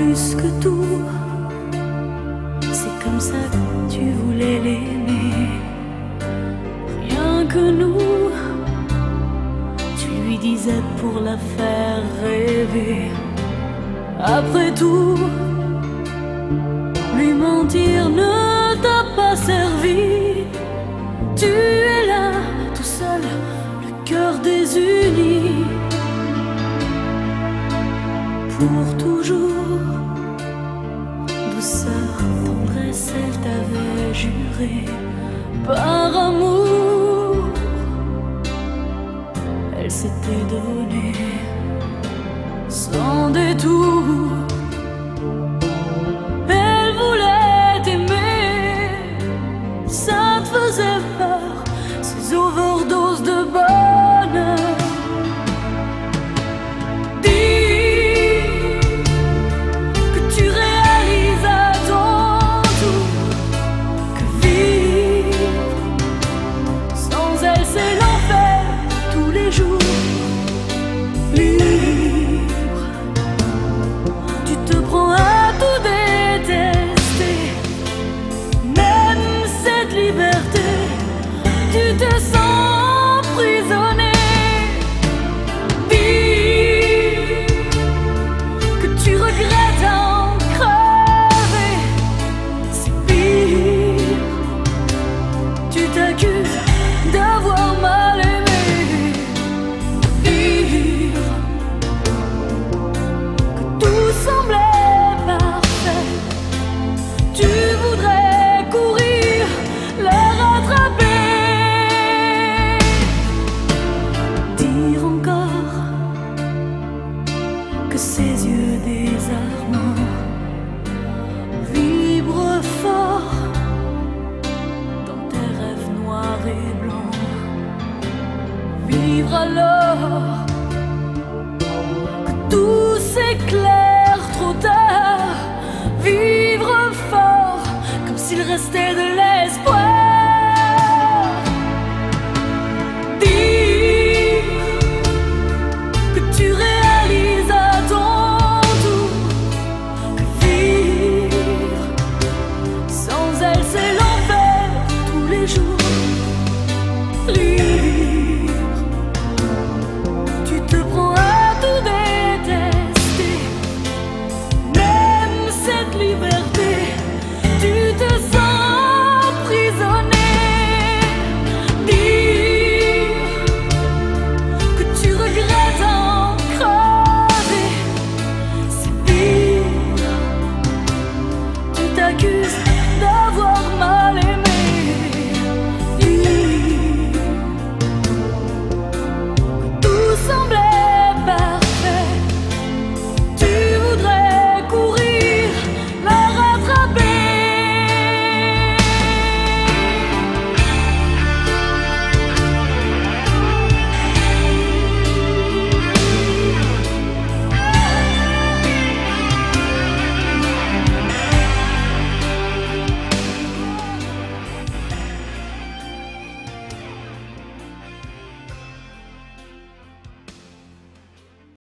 plus que tout. C'est comme ça que tu voulais l'aimer, rien que nous. Tu lui disais pour la faire rêver. Après tout, lui mentir ne t'a pas servi. Tu es là, tout seul, le cœur désuni. Pour toujours, douceur, tendresse, elle t'avait juré. Par amour, elle s'était donnée sans détour. Elle voulait t'aimer, ça te faisait peur, ces overdoses de bonheur. Tu te sens emprisonné. Dis que tu regrettes en crever. C'est pire, tu t'accuses d'avoir mal aimé. Dire que tout semblait parfait. Tu voudrais courir, le rattraper. Ses yeux désarmants vibrent fort dans tes rêves noirs et blancs. Vivre alors que tout s'éclaire trop tard. Vivre fort comme s'il restait de l'espoir.